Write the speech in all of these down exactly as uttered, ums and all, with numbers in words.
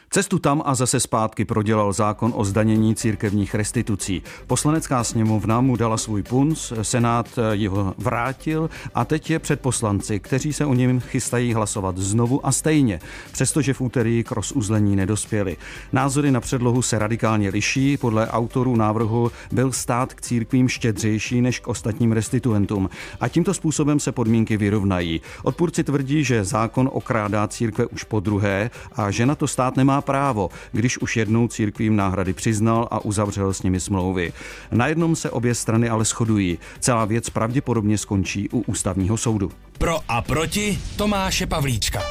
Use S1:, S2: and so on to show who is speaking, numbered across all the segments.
S1: Cestu tam a zase zpátky prodělal zákon o zdanění církevních restitucí. Poslanecká sněmovna mu dala svůj punc, Senát jeho vrátil a teď je před poslanci, kteří se o něm chystají hlasovat znovu a stejně, přestože v úterý k rozuzlení nedospěli. Názory na předlohu se radikálně liší. Podle autorů návrhu byl stát k církvím štědřejší než k ostatním restituentům a tímto způsobem se podmínky vyrovnají. Odpůrci tvrdí, že zákon okrádá církve už podruhé a že na to stát nemá právo, když už jednou církvím náhrady přiznal a uzavřel s nimi smlouvy. Na jednom se obě strany ale shodují. Celá věc pravděpodobně skončí u ústavního soudu.
S2: Pro a proti Tomáše Pavlíčka.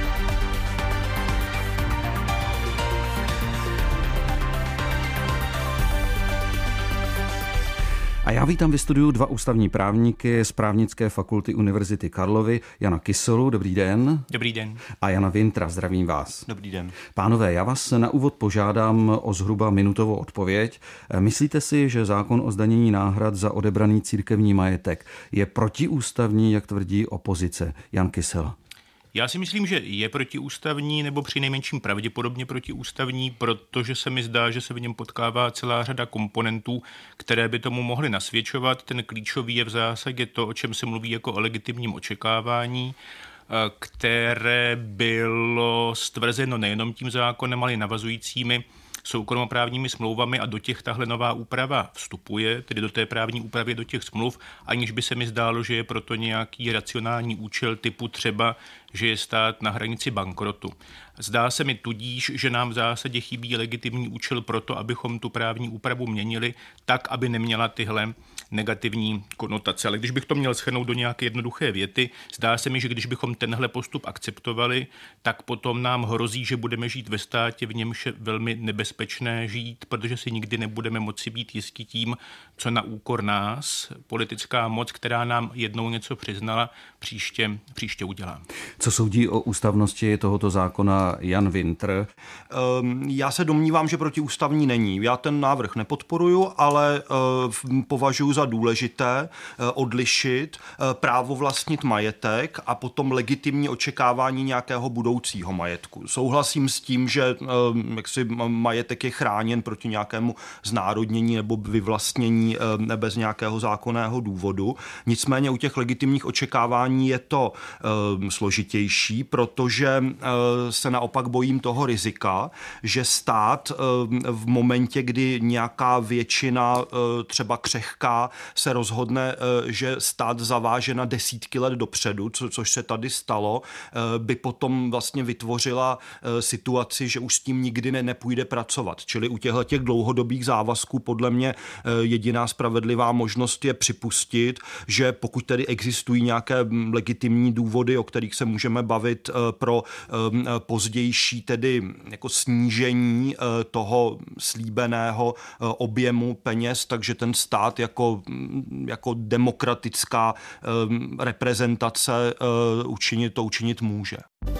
S1: A já vítám ve studiu dva ústavní právníky z Právnické fakulty Univerzity Karlovy, Jana Kyselu, dobrý den.
S3: Dobrý den.
S1: A Jana Wintra, zdravím vás.
S3: Dobrý den.
S1: Pánové, já vás na úvod požádám o zhruba minutovou odpověď. Myslíte si, že zákon o zdanění náhrad za odebraný církevní majetek je protiústavní, jak tvrdí opozice? Jan Kysel.
S3: Já si myslím, že je protiústavní, nebo přinejmenším pravděpodobně protiústavní, protože se mi zdá, že se v něm potkává celá řada komponentů, které by tomu mohly nasvědčovat. Ten klíčový je v zásadě to, o čem se mluví jako o legitimním očekávání, které bylo stvrzeno nejenom tím zákonem, ale i navazujícími soukromoprávními smlouvami a do těch tahle nová úprava vstupuje, tedy do té právní úpravy, do těch smluv, aniž by se mi zdálo, že je proto nějaký racionální účel typu třeba, že je stát na hranici bankrotu. Zdá se mi tudíž, že nám v zásadě chybí legitimní účel proto, abychom tu právní úpravu měnili tak, aby neměla tyhle negativní konotace. Ale když bych to měl shrnout do nějaké jednoduché věty, zdá se mi, že když bychom tenhle postup akceptovali, tak potom nám hrozí, že budeme žít ve státě, v němž je velmi nebezpečné žít, protože si nikdy nebudeme moci být jistí tím, co na úkor nás politická moc, která nám jednou něco přiznala, příště, příště udělá.
S1: Co soudí o ústavnosti tohoto zákona Jan Wintr?
S4: Já se domnívám, že protiústavní není. Já ten návrh nepodporuju, ale považuji za důležité odlišit právo vlastnit majetek a potom legitimní očekávání nějakého budoucího majetku. Souhlasím s tím, že jaksi majetek je chráněn proti nějakému znárodnění nebo vyvlastnění bez nějakého zákonného důvodu. Nicméně u těch legitimních očekávání je to složitější, protože se naopak bojím toho rizika, že stát v momentě, kdy nějaká většina třeba křehká se rozhodne, že stát zaváže na desítky let dopředu, co, což se tady stalo, by potom vlastně vytvořila situaci, že už s tím nikdy ne, nepůjde pracovat. Čili u těchto těch dlouhodobých závazků podle mě jediná spravedlivá možnost je připustit, že pokud tedy existují nějaké legitimní důvody, o kterých se můžeme bavit pro pozdější tedy jako snížení toho slíbeného objemu peněz, takže ten stát jako, jako demokratická reprezentace učinit to učinit může.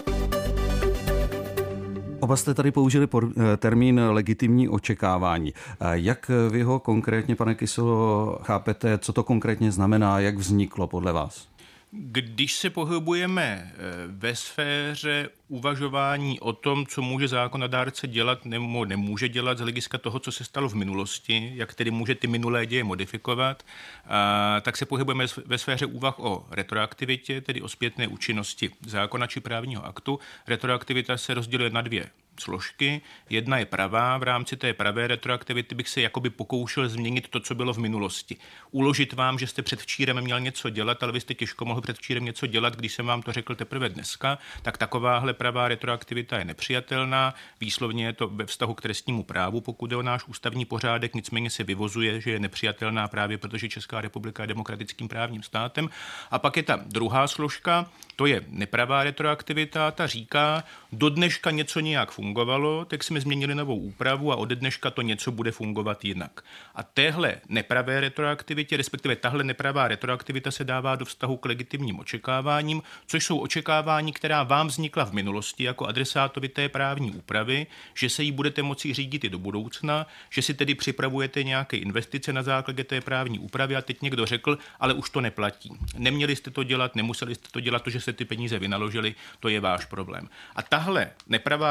S1: Oba jste tady použili termín legitimní očekávání. Jak vy ho konkrétně, pane Kyselo, chápete, co to konkrétně znamená, jak vzniklo podle vás?
S3: Když se pohybujeme ve sféře uvažování o tom, co může zákonodárce dělat nebo nemůže dělat z hlediska toho, co se stalo v minulosti, jak tedy může ty minulé děje modifikovat, tak se pohybujeme ve sféře úvah o retroaktivitě, tedy o zpětné účinnosti zákona či právního aktu. Retroaktivita se rozděluje na dvě složky. Jedna je pravá. V rámci té pravé retroaktivity bych se jakoby pokoušel změnit to, co bylo v minulosti. Uložit vám, že jste předvčírem měl něco dělat, ale vy jste těžko mohl předvčírem něco dělat, když jsem vám to řekl teprve dneska, tak takováhle pravá retroaktivita je nepřijatelná. Výslovně je to ve vztahu k trestnímu právu, pokud je o náš ústavní pořádek, nicméně se vyvozuje, že je nepřijatelná právě protože Česká republika je demokratickým právním státem. A pak je ta druhá složka, to je nepravá retroaktivita, ta říká, do dneška něco nějak fungovalo, tak jsme změnili novou úpravu a ode dneška to něco bude fungovat jinak. A téhle nepravé retroaktivitě, respektive tahle nepravá retroaktivita se dává do vztahu k legitimním očekáváním, což jsou očekávání, která vám vznikla v minulosti jako adresátovi té právní úpravy, že se jí budete moci řídit i do budoucna, že si tedy připravujete nějaké investice na základě té právní úpravy a teď někdo řekl, ale už to neplatí. Neměli jste to dělat, nemuseli jste to dělat, to, že se ty peníze vynaložili, to je váš problém. A tahle nepravá retroaktivita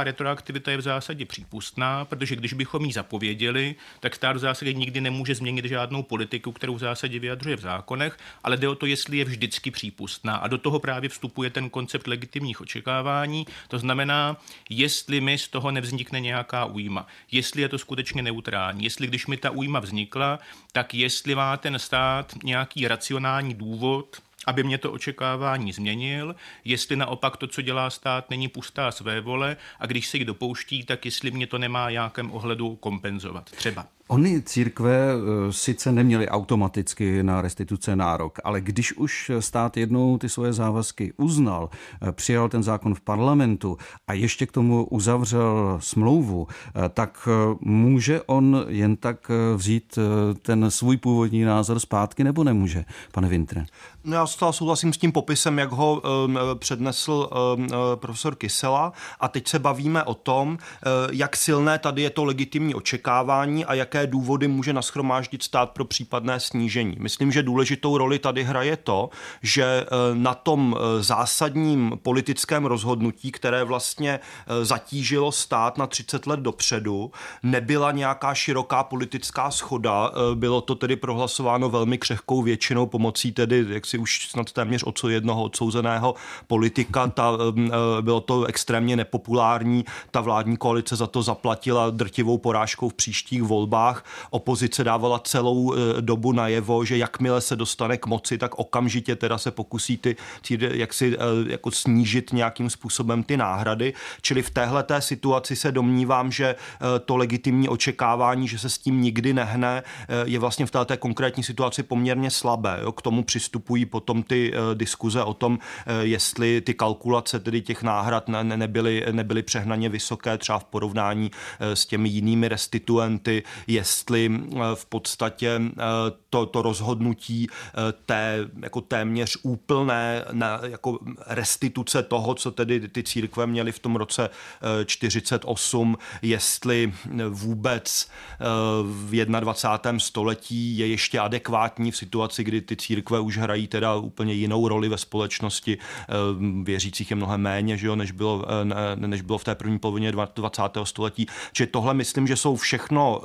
S3: retroaktivita je v zásadě přípustná, protože když bychom ji zapověděli, tak stát v zásadě nikdy nemůže změnit žádnou politiku, kterou v zásadě vyjadřuje v zákonech, ale jde o to, jestli je vždycky přípustná. A do toho právě vstupuje ten koncept legitimních očekávání. To znamená, jestli mi z toho nevznikne nějaká újma, jestli je to skutečně neutrální, jestli když mi ta újma vznikla, tak jestli má ten stát nějaký racionální důvod, aby mě to očekávání změnil, jestli naopak to, co dělá stát, není pustá svévole a když se jich dopouští, tak jestli mě to nemá nějakém ohledu kompenzovat. Třeba.
S1: Ony církve sice neměly automaticky na restituce nárok, ale když už stát jednou ty svoje závazky uznal, přijal ten zákon v parlamentu a ještě k tomu uzavřel smlouvu, tak může on jen tak vzít ten svůj původní názor zpátky, nebo nemůže, pane Wintre?
S4: No já stále souhlasím s tím popisem, jak ho um, přednesl um, profesor Kysela a teď se bavíme o tom, uh, jak silné tady je to legitimní očekávání a jaké důvody může nashromáždit stát pro případné snížení. Myslím, že důležitou roli tady hraje to, že uh, na tom uh, zásadním politickém rozhodnutí, které vlastně uh, zatížilo stát na třicet let dopředu, nebyla nějaká široká politická shoda, uh, bylo to tedy prohlasováno velmi křehkou většinou pomocí tedy, jak si už snad téměř od jednoho odsouzeného politika. Ta, bylo to extrémně nepopulární. Ta vládní koalice za to zaplatila drtivou porážkou v příštích volbách. Opozice dávala celou dobu najevo, že jakmile se dostane k moci, tak okamžitě teda se pokusí ty, jak si, jako snížit nějakým způsobem ty náhrady. Čili v téhleté situaci se domnívám, že to legitimní očekávání, že se s tím nikdy nehne, je vlastně v této konkrétní situaci poměrně slabé. Jo? K tomu přistupují potom ty uh, diskuze o tom, uh, jestli ty kalkulace tedy těch náhrad ne, nebyly, nebyly přehnaně vysoké, třeba v porovnání uh, s těmi jinými restituenty, jestli uh, v podstatě uh, to, to rozhodnutí uh, té jako téměř úplné na, jako restituce toho, co tedy ty církve měly v tom roce uh, čtyřicet osm, jestli vůbec uh, v dvacátém prvním století je ještě adekvátní v situaci, kdy ty církve už hrají teda úplně jinou roli ve společnosti. Věřících je mnohem méně, že jo, než, bylo, než bylo v té první polovině dvacátého století. Čili tohle myslím, že jsou všechno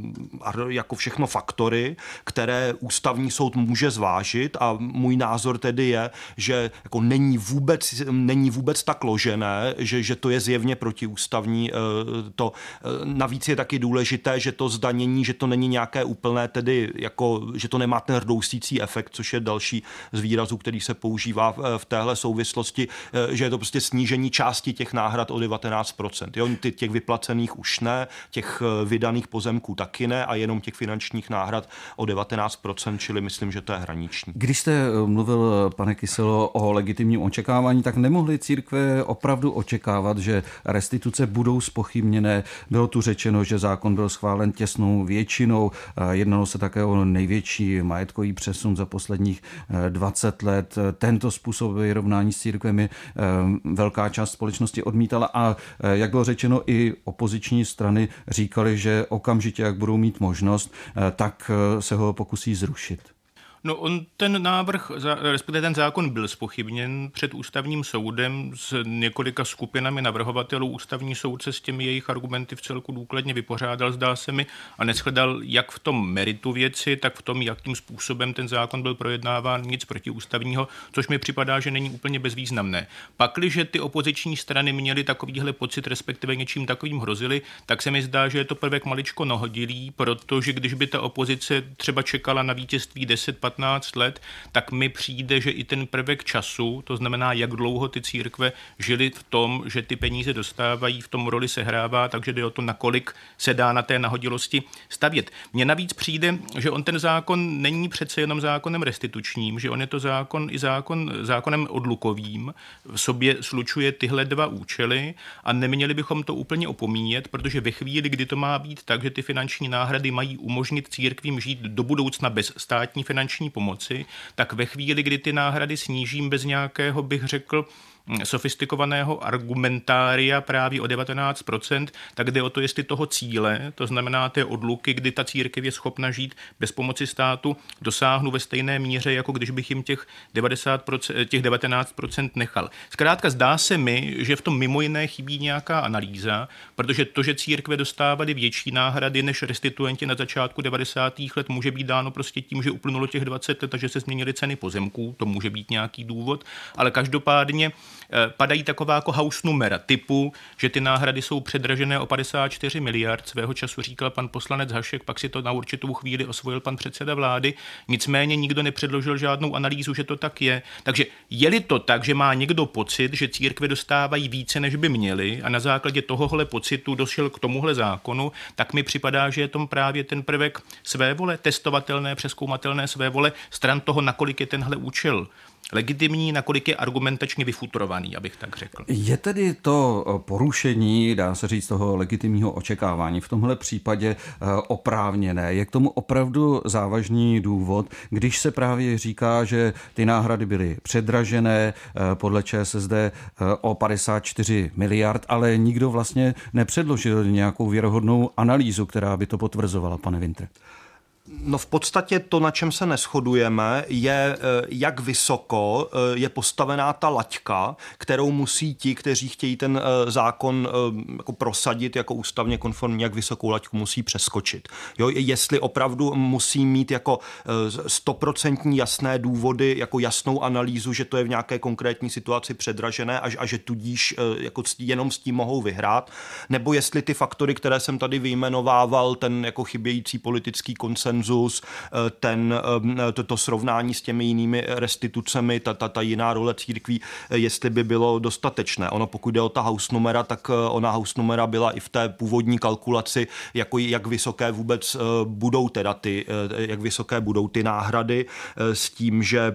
S4: jako všechno faktory, které ústavní soud může zvážit a můj názor tedy je, že jako není vůbec, není vůbec tak ložené, že, že to je zjevně protiústavní. To, navíc je taky důležité, že to zdanění, že to není nějaké úplné, tedy jako, že to nemá ten rdousící efekt, což je další z výrazů, který se používá v téhle souvislosti, že je to prostě snížení části těch náhrad o devatenáct procent. Jo, těch vyplacených už ne, těch vydaných pozemků taky ne a jenom těch finančních náhrad o devatenáct procent, čili myslím, že to je hraniční.
S1: Když jste mluvil, pane Kyselo, o legitimním očekávání, tak nemohly církve opravdu očekávat, že restituce budou zpochybněné. Bylo tu řečeno, že zákon byl schválen těsnou většinou. Jednalo se také o největší majetkový přesun za posledních dvacet let. Tento způsob vyrovnání s církvemi velká část společnosti odmítala a jak bylo řečeno, i opoziční strany říkali, že okamžitě, jak budou mít možnost, tak se ho pokusí zrušit.
S3: No on ten návrh, respektive ten zákon byl zpochybněn před ústavním soudem s několika skupinami navrhovatelů. Ústavní soud se s těmi jejich argumenty v celku důkladně vypořádal, zdá se mi, a neshledal jak v tom meritu věci, tak v tom, jakým způsobem ten zákon byl projednáván, nic protiústavního, což mi připadá, že není úplně bezvýznamné. Pakliže ty opoziční strany měly takovýhle pocit, respektive něčím takovým hrozily, tak se mi zdá, že je to prvek maličko nohodilý, protože když by ta opozice třeba čekala na vítězství deset patnáct let, tak mi přijde, že i ten prvek času, to znamená, jak dlouho ty církve žily v tom, že ty peníze dostávají, v tom roli sehrává, takže jde o to, nakolik se dá na té nahodilosti stavět. Mně navíc přijde, že on ten zákon není přece jenom zákonem restitučním, že on je to zákon i zákon, zákonem odlukovým, v sobě slučuje tyhle dva účely a neměli bychom to úplně opomíjet, protože ve chvíli, kdy to má být tak, že ty finanční náhrady mají umožnit církvím žít do budoucna bez státní finanční pomoci, tak ve chvíli, kdy ty náhrady snížím bez nějakého, bych řekl, sofistikovaného argumentária právě o devatenáct procent, tak jde o to, jestli toho cíle, to znamená té odluky, kdy ta církev je schopna žít bez pomoci státu, dosáhnu ve stejné míře, jako když bych jim těch, devadesát procent, těch devatenáct procent nechal. Zkrátka zdá se mi, že v tom mimo jiné chybí nějaká analýza, protože to, že církve dostávaly větší náhrady než restituenti na začátku devadesátých let, může být dáno prostě tím, že uplynulo těch dvacet let a že se změnily ceny pozemků, to může být nějaký důvod, ale každopádně padají taková jako house numera typu, že ty náhrady jsou předražené o padesát čtyři miliard, svého času říkal pan poslanec Hašek, pak si to na určitou chvíli osvojil pan předseda vlády, nicméně nikdo nepředložil žádnou analýzu, že to tak je. Takže je-li to tak, že má někdo pocit, že církve dostávají více, než by měly a na základě tohohle pocitu došel k tomuhle zákonu, tak mi připadá, že je tom právě ten prvek své vole, testovatelné, přezkoumatelné své vole, stran toho, nakolik je tenhle účel legitimní, nakolik je argumentačně vyfutrovaný, abych tak řekl.
S1: Je tedy to porušení, dá se říct, toho legitimního očekávání v tomhle případě oprávněné? Je k tomu opravdu závažný důvod, když se právě říká, že ty náhrady byly předražené podle ČSSD o padesát čtyři miliard, ale nikdo vlastně nepředložil nějakou věrohodnou analýzu, která by to potvrzovala, pane Wintre?
S4: No v podstatě to, na čem se neshodujeme, je, jak vysoko je postavená ta laťka, kterou musí ti, kteří chtějí ten zákon jako prosadit jako ústavně konformní, jak vysokou laťku musí přeskočit. Jo, jestli opravdu musí mít jako stoprocentní jasné důvody, jako jasnou analýzu, že to je v nějaké konkrétní situaci předražené a, a že tudíž jako jenom s tím mohou vyhrát, nebo jestli ty faktory, které jsem tady vyjmenovával, ten jako chybějící politický konsenzus, ten, to, to srovnání s těmi jinými restitucemi, ta, ta, ta jiná role církví, jestli by bylo dostatečné. Ono, pokud jde o ta house numera, tak ona house numera byla i v té původní kalkulaci, jako jak vysoké vůbec budou teda ty, jak vysoké budou ty náhrady, s tím, že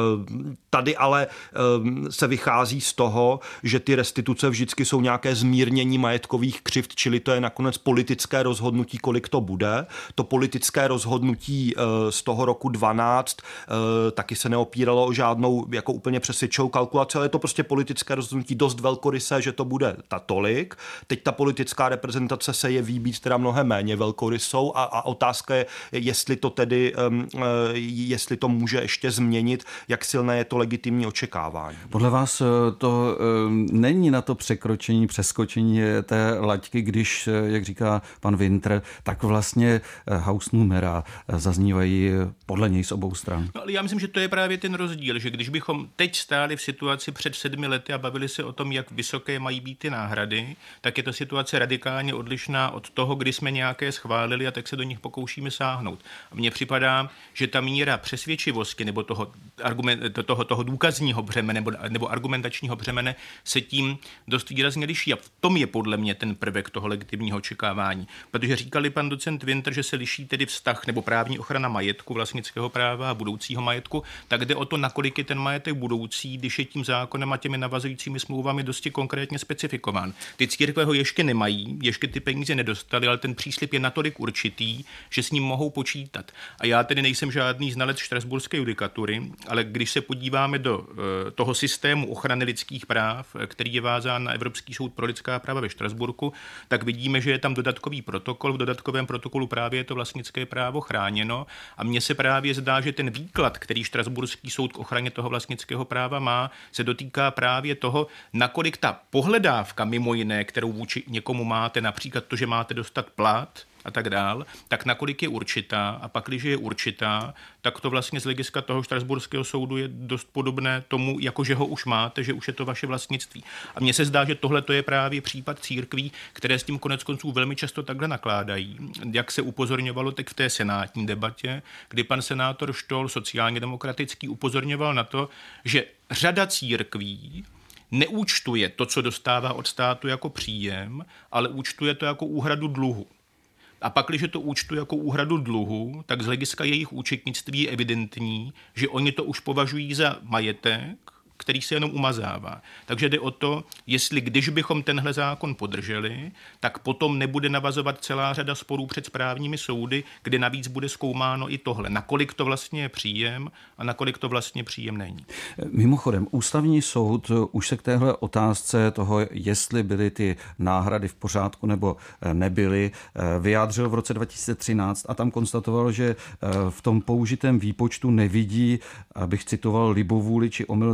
S4: tady ale se vychází z toho, že ty restituce vždycky jsou nějaké zmírnění majetkových křivd, čili to je nakonec politické rozhodnutí, kolik to bude. To politické rozhodnutí z toho roku dvanáct taky se neopíralo o žádnou jako úplně přesvědčivou kalkulaci, ale je to prostě politické rozhodnutí dost velkorysé, že to bude ta tolik. Teď ta politická reprezentace se jeví být teda mnohem méně velkorysou a, a otázka je, jestli to tedy, jestli to může ještě změnit, jak silné je to legitimní očekávání.
S1: Podle vás to není na to překročení, přeskočení té laťky, když, jak říká pan Wintre, tak vlastně house numera zaznívají podle něj z obou stran.
S3: No, ale já myslím, že to je právě ten rozdíl, že když bychom teď stáli v situaci před sedmi lety a bavili se o tom, jak vysoké mají být ty náhrady, tak je to situace radikálně odlišná od toho, kdy jsme nějaké schválili a tak se do nich pokoušíme sáhnout. A mně připadá, že ta míra přesvědčivosti nebo toho, argument, toho, toho důkazního břemene nebo, nebo argumentačního břemene se tím dost výrazně liší. A v tom je podle mě ten prvek toho legitimního očekávání. Protože říkali pan docent Winter, že se liší tedy vztah nebo právní ochrana majetku, vlastnického práva a budoucího majetku, tak jde o to, nakolik je ten majetek budoucí, když je tím zákonem a těmi navazujícími smlouvami dosti konkrétně specifikován. Ty církve ho ještě nemají, ještě ty peníze nedostali, ale ten příslib je natolik určitý, že s ním mohou počítat. A já tedy nejsem žádný znalec štrasburské judikatury, ale když se podíváme do uh, toho systému ochrany lidských práv, který je vázán na Evropský soud pro lidská práva ve Štrasburku, tak vidíme, že je tam dodatkový protokol. V dodatkovém protokolu právě je to vlastnické právo chráněno a mně se právě zdá, že ten výklad, který Štrasburský soud k ochraně toho vlastnického práva má, se dotýká právě toho, nakolik ta pohledávka mimo jiné, kterou vůči někomu máte, například to, že máte dostat plat a tak dál, tak nakolik je určitá a pak, když je určitá, tak to vlastně z hlediska toho Štrasburského soudu je dost podobné tomu, jako že ho už máte, že už je to vaše vlastnictví. A mně se zdá, že tohle to je právě případ církví, které s tím konec konců velmi často takhle nakládají. Jak se upozorňovalo teď v té senátní debatě, kdy pan senátor Štol, sociálně demokratický, upozorňoval na to, že řada církví neúčtuje to, co dostává od státu jako příjem, ale účtuje to jako úhradu dluhu. A pak, když to účtuje jako úhradu dluhu, tak z hlediska jejich účetnictví je evidentní, že oni to už považují za majetek, který se jenom umazává. Takže jde o to, jestli když bychom tenhle zákon podrželi, tak potom nebude navazovat celá řada sporů před správními soudy, kde navíc bude zkoumáno i tohle, nakolik to vlastně je příjem a nakolik to vlastně příjem není.
S1: Mimochodem, Ústavní soud už se k téhle otázce toho, jestli byly ty náhrady v pořádku nebo nebyly, vyjádřil v roce dva tisíce třináct a tam konstatoval, že v tom použitém výpočtu nevidí, abych citoval, libovůli či omyl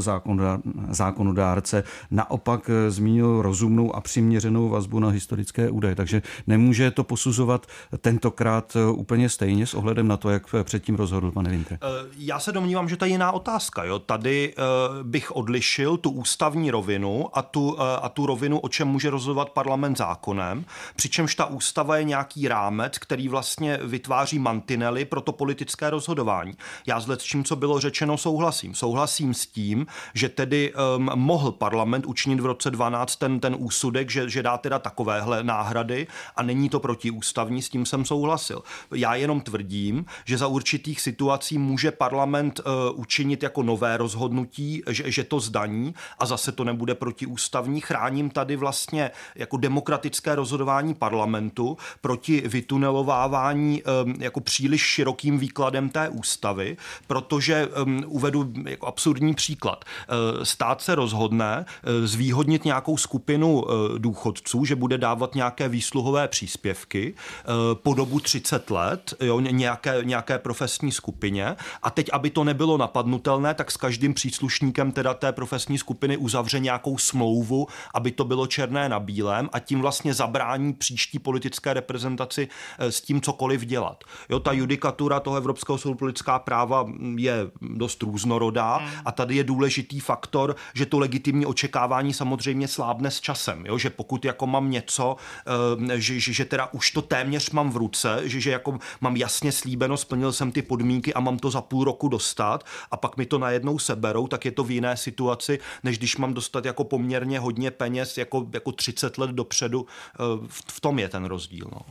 S1: zákonodárce, naopak zmínil rozumnou a přiměřenou vazbu na historické údaje. Takže nemůže to posuzovat tentokrát úplně stejně s ohledem na to, jak předtím rozhodl, pane Wintre.
S4: Já se domnívám, že to je jiná otázka. Jo? Tady bych odlišil tu ústavní rovinu a tu, a tu rovinu, o čem může rozhodovat parlament zákonem, přičemž ta ústava je nějaký rámec, který vlastně vytváří mantinely pro to politické rozhodování. Já s čím, co bylo řečeno, souhlasím. Souhlasím s tím, že tedy um, mohl parlament učinit v roce dvanáct ten, ten úsudek, že, že dá teda takovéhle náhrady a není to protiústavní, s tím jsem souhlasil. Já jenom tvrdím, že za určitých situací může parlament uh, učinit jako nové rozhodnutí, že, že to zdaní a zase to nebude protiústavní. Chráním tady vlastně jako demokratické rozhodování parlamentu proti vytunelovávání um, jako příliš širokým výkladem té ústavy, protože um, uvedu jako absurdní příklad. Uh, stát se rozhodne uh, zvýhodnit nějakou skupinu uh, důchodců, že bude dávat nějaké výsluhové příspěvky uh, po dobu třicet let, jo, nějaké, nějaké profesní skupině a teď, aby to nebylo napadnutelné, tak s každým příslušníkem teda té profesní skupiny uzavře nějakou smlouvu, aby to bylo černé na bílém a tím vlastně zabrání příští politické reprezentaci uh, s tím cokoliv dělat. Jo, ta judikatura toho Evropského soudu pro lidská práva je dost různorodá hmm. a tady je důležitý faktor, že to legitimní očekávání samozřejmě slábne s časem, jo? Že pokud jako mám něco, že, že, že teda už to téměř mám v ruce, že, že jako mám jasně slíbeno, splnil jsem ty podmínky a mám to za půl roku dostat a pak mi to najednou seberou, tak je to v jiné situaci, než když mám dostat jako poměrně hodně peněz jako, jako třicet let dopředu. V, v tom je ten rozdíl. No.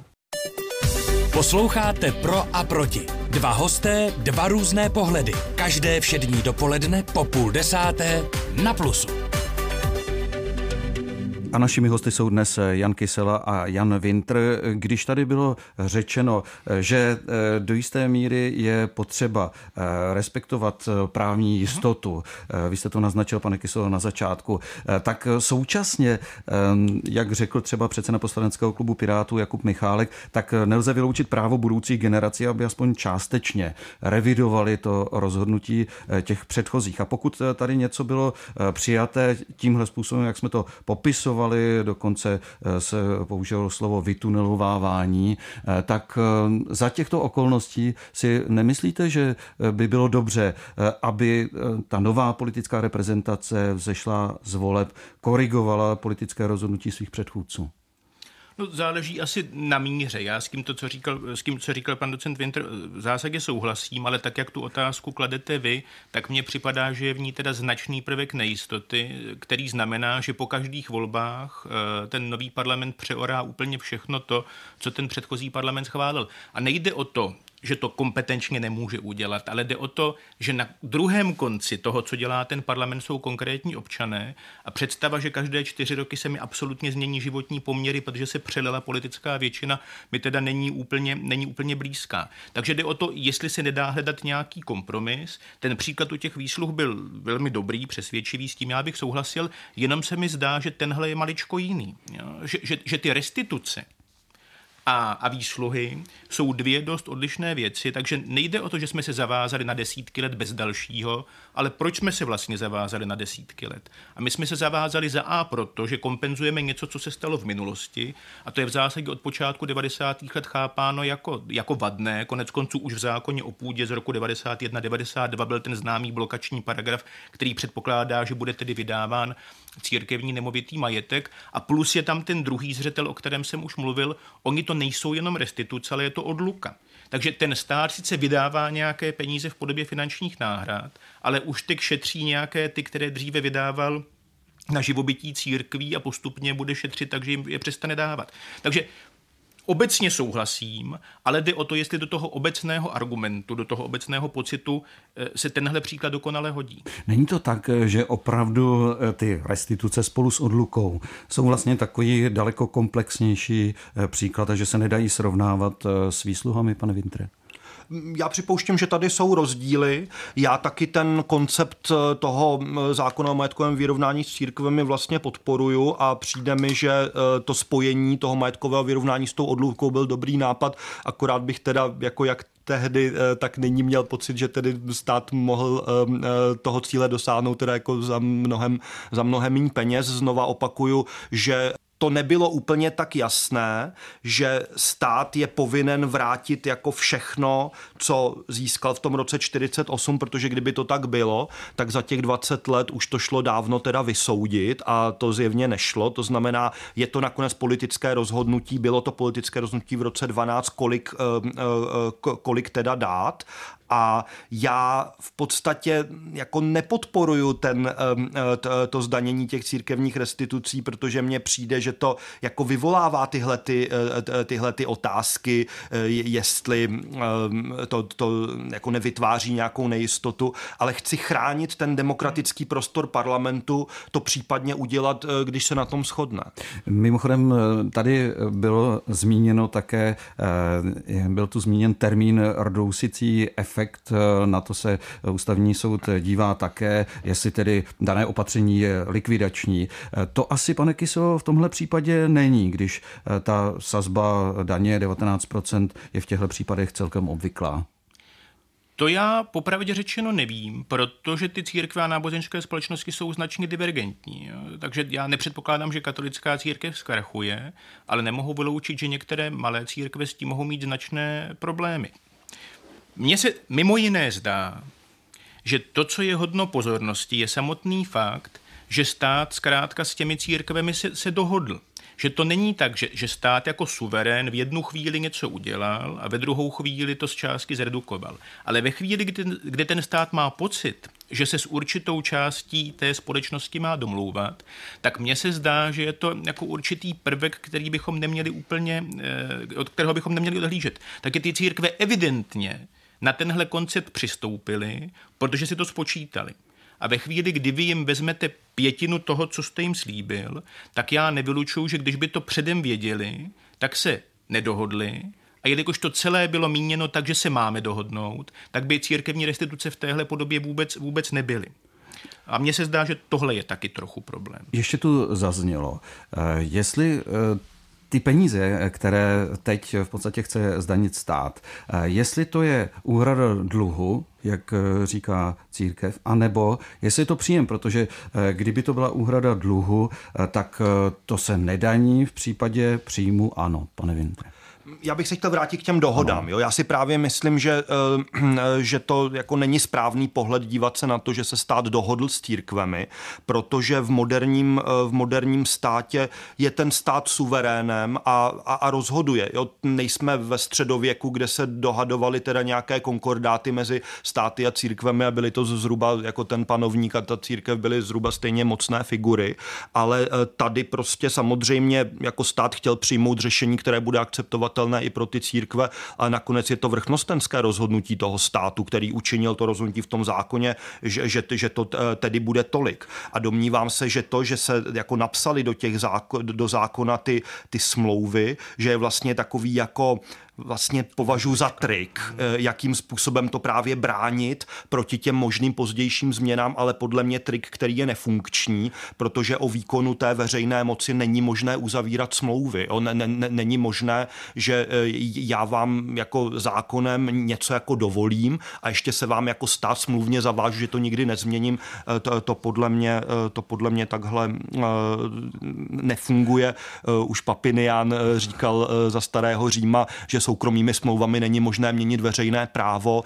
S2: Posloucháte Pro a proti. Dva hosté, dva různé pohledy. Každé všední dopoledne po půl desáté na Plusu.
S1: A našimi hosty jsou dnes Jan Kysela a Jan Wintr. Když tady bylo řečeno, že do jisté míry je potřeba respektovat právní jistotu, vy jste to naznačil, pane Kyselo, na začátku, tak současně, jak řekl třeba předseda poslaneckého klubu Pirátů Jakub Michálek, tak nelze vyloučit právo budoucích generací, aby aspoň částečně revidovali to rozhodnutí těch předchozích. A pokud tady něco bylo přijaté tímhle způsobem, jak jsme to popisovali, dokonce se použilo slovo vytunelovávání, tak za těchto okolností si nemyslíte, že by bylo dobře, aby ta nová politická reprezentace vzešla z voleb, korigovala politické rozhodnutí svých předchůdců?
S3: No, záleží asi na míře. Já s tím, to, co říkal, s tím, co říkal pan docent Wintr, v zásadě souhlasím, ale tak, jak tu otázku kladete vy, tak mně připadá, že je v ní teda značný prvek nejistoty, který znamená, že po každých volbách ten nový parlament přeorá úplně všechno to, co ten předchozí parlament schválil. A nejde o to, že to kompetenčně nemůže udělat, ale jde o to, že na druhém konci toho, co dělá ten parlament, jsou konkrétní občané a představa, že každé čtyři roky se mi absolutně změní životní poměry, protože se přelila politická většina, mi teda není úplně, není úplně blízká. Takže jde o to, jestli se nedá hledat nějaký kompromis. Ten příklad u těch výsluh byl velmi dobrý, přesvědčivý, s tím já bych souhlasil, jenom se mi zdá, že tenhle je maličko jiný. Že, že, že ty restituce A, a výsluhy jsou dvě dost odlišné věci, takže nejde o to, že jsme se zavázali na desítky let bez dalšího, ale proč jsme se vlastně zavázali na desítky let? A my jsme se zavázali za A proto, že kompenzujeme něco, co se stalo v minulosti, a to je v zásadě od počátku devadesátých let chápáno jako, jako vadné. Konec konců už v zákoně o půdě z roku devadesát jedna devadesát dva byl ten známý blokační paragraf, který předpokládá, že bude tedy vydáván církevní nemovitý majetek, a plus je tam ten druhý zřetel, o kterém jsem už mluvil. Oni to nejsou jenom restituce, ale je to odluka. Takže ten stát sice vydává nějaké peníze v podobě finančních náhrad, ale už teď šetří nějaké ty, které dříve vydával na živobytí církví a postupně bude šetřit, takže jim je přestane dávat. Takže Obecně souhlasím, ale jde o to, jestli do toho obecného argumentu, do toho obecného pocitu se tenhle příklad dokonale hodí.
S1: Není to tak, že opravdu ty restituce spolu s odlukou jsou vlastně takový daleko komplexnější příklad a že se nedají srovnávat s výsluhami, pane Wintre?
S4: Já připouštím, že tady jsou rozdíly. Já taky ten koncept toho zákona o majetkovém vyrovnání s církvemi vlastně podporuju a přijde mi, že to spojení toho majetkového vyrovnání s tou odlukou byl dobrý nápad, akorát bych teda jako jak tehdy, tak nyní měl pocit, že tedy stát mohl toho cíle dosáhnout teda jako za mnohem, za mnohem méně peněz. Znova opakuju, že to nebylo úplně tak jasné, že stát je povinen vrátit jako všechno, co získal v tom roce čtyřicet osm, protože kdyby to tak bylo, tak za těch dvacet let už to šlo dávno teda vysoudit a to zjevně nešlo. To znamená, je to nakonec politické rozhodnutí, bylo to politické rozhodnutí v roce dvanáct, kolik, kolik teda dát. A já v podstatě jako nepodporuju ten, to, to zdanění těch církevních restitucí, protože mně přijde, že to jako vyvolává tyhle, ty, tyhle ty otázky, jestli to, to jako nevytváří nějakou nejistotu, ale chci chránit ten demokratický prostor parlamentu, to případně udělat, když se na tom shodne.
S1: Mimochodem tady bylo zmíněno také, byl tu zmíněn termín rdousicí efekt. Na to se ústavní soud dívá také, jestli tedy dané opatření je likvidační. To asi, pane Kyselo, v tomhle případě není, když ta sazba daně devatenáct procent je v těchto případech celkem obvyklá.
S3: To já popravdě řečeno nevím, protože ty církve a náboženské společnosti jsou značně divergentní. Takže já nepředpokládám, že katolická církev zkrachuje, ale nemohu vyloučit, že některé malé církve s tím mohou mít značné problémy. Mně se mimo jiné zdá, že to, co je hodno pozornosti, je samotný fakt, že stát zkrátka s těmi církvemi se, se dohodl. Že to není tak, že, že stát jako suverén v jednu chvíli něco udělal a ve druhou chvíli to z částky zredukoval. Ale ve chvíli, kdy, kdy ten stát má pocit, že se s určitou částí té společnosti má domlouvat, tak mně se zdá, že je to jako určitý prvek, který bychom neměli úplně, od kterého bychom neměli odhlížet. Taky ty církve evidentně na tenhle koncept přistoupili, protože si to spočítali. A ve chvíli, kdy vy jim vezmete pětinu toho, co jste jim slíbil, tak já nevylučuju, že když by to předem věděli, tak se nedohodli. A jelikož to celé bylo míněno tak, že se máme dohodnout, tak by církevní restituce v téhle podobě vůbec, vůbec nebyly. A mně se zdá, že tohle je taky trochu problém.
S1: Ještě tu zaznělo, jestli ty peníze, které teď v podstatě chce zdanit stát, jestli to je úhrada dluhu, jak říká církev, anebo jestli je to příjem, protože kdyby to byla úhrada dluhu, tak to se nedaní, v případě příjmu ano, pane Wintre.
S4: Já bych se chtěl vrátit k těm dohodám. Jo? Já si právě myslím, že, že to jako není správný pohled dívat se na to, že se stát dohodl s církvemi, protože v moderním, v moderním státě je ten stát suverénem a, a, a rozhoduje. Jo? Nejsme ve středověku, kde se dohadovaly teda nějaké konkordáty mezi státy a církvemi a byly to zhruba jako ten panovník a ta církev byly zhruba stejně mocné figury, ale tady prostě samozřejmě jako stát chtěl přijmout řešení, které bude akceptovat i pro ty církve, ale nakonec je to vrchnostenské rozhodnutí toho státu, který učinil to rozhodnutí v tom zákoně, že, že, že to tedy bude tolik. A domnívám se, že to, že se jako napsali do těch zákon, do zákona ty, ty smlouvy, že je vlastně takový jako vlastně považuji za trik, jakým způsobem to právě bránit proti těm možným pozdějším změnám, ale podle mě trik, který je nefunkční, protože o výkonu té veřejné moci není možné uzavírat smlouvy. Není možné, že já vám jako zákonem něco jako dovolím a ještě se vám jako stát smluvně zavážu, že to nikdy nezměním. To, to, podle mě, to podle mě takhle nefunguje. Už Papinian říkal za starého Říma, že soukromými smlouvami není možné měnit veřejné právo.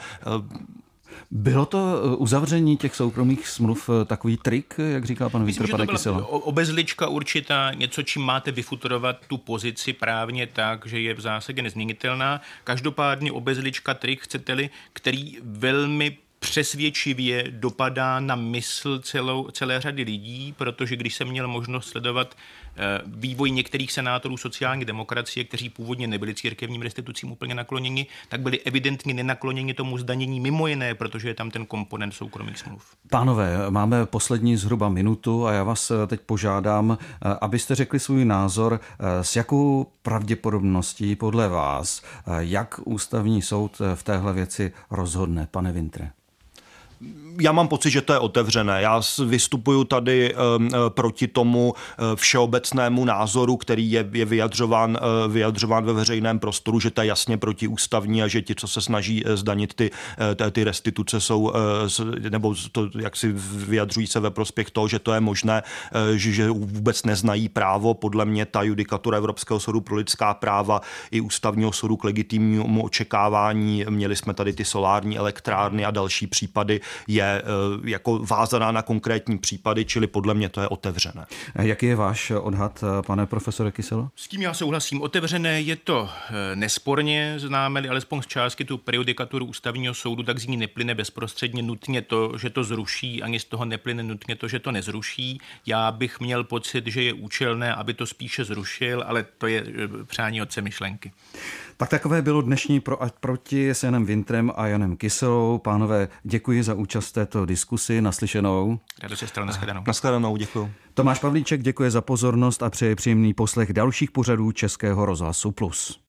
S1: Bylo to uzavření těch soukromých smluv takový trik, jak říká pan Wintre, pane Kyselo?
S3: Obezlička určitá, něco, čím máte vyfuturovat tu pozici právně tak, že je v zásadě nezměnitelná. Každopádně obezlička, trik, chcete-li, který velmi přesvědčivě dopadá na mysl celou, celé řady lidí, protože když jsem měl možnost sledovat vývoj některých senátorů sociální demokracie, kteří původně nebyli církevním restitucím úplně nakloněni, tak byli evidentně nenakloněni tomu zdanění mimo jiné, protože je tam ten komponent soukromých smluv.
S1: Pánové, máme poslední zhruba minutu a já vás teď požádám, abyste řekli svůj názor, s jakou pravděpodobností podle vás, jak ústavní soud v téhle věci rozhodne, pane Wintre.
S4: Já mám pocit, že to je otevřené. Já vystupuju tady um, proti tomu všeobecnému názoru, který je, je vyjadřován, uh, vyjadřován ve veřejném prostoru, že to je jasně protiústavní a že ti, co se snaží zdanit ty, ty restituce, jsou, uh, nebo to, jak si vyjadřují se ve prospěch toho, že to je možné, uh, že, že vůbec neznají právo. Podle mě ta judikatura Evropského soudu pro lidská práva i ústavního soudu k legitimnímu očekávání, měli jsme tady ty solární elektrárny a další případy, je jako vázaná na konkrétní případy, čili podle mě to je otevřené.
S1: Jaký je váš odhad, pane profesore Kyselo?
S3: S tím já souhlasím. Otevřené je to nesporně, známe-li alespoň z částky tu prejudikaturu ústavního soudu, tak z ní neplyne bezprostředně nutně to, že to zruší, ani z toho neplyne nutně to, že to nezruší. Já bych měl pocit, že je účelné, aby to spíše zrušil, ale to je přání otce myšlenky.
S1: Tak takové bylo dnešní Pro a proti s Janem Wintrem a Janem Kyselou. Pánové, děkuji za účast v této diskusi. Naslyšenou.
S3: Rádo se stalo, nashledanou.
S4: Nashledanou, děkuji.
S1: Tomáš Pavlíček děkuje za pozornost a přeje příjemný poslech dalších pořadů Českého rozhlasu Plus.